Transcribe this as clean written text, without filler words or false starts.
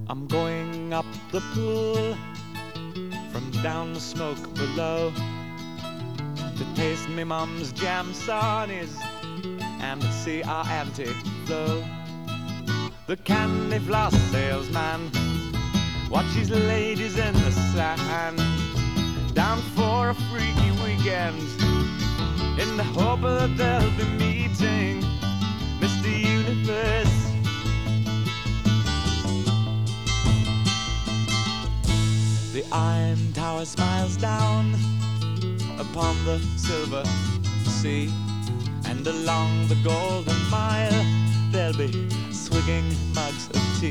I'm going up the pool from down the smoke below to taste me mum's jam sarnies and see our auntie flow. The candy floss salesman watches ladies in the sand, down for a freaky weekend in the hope that they'll be meeting Mr. Universe. The Iron Tower smiles down upon the silver sea, and along the Golden Mile there'll be swigging mugs of tea.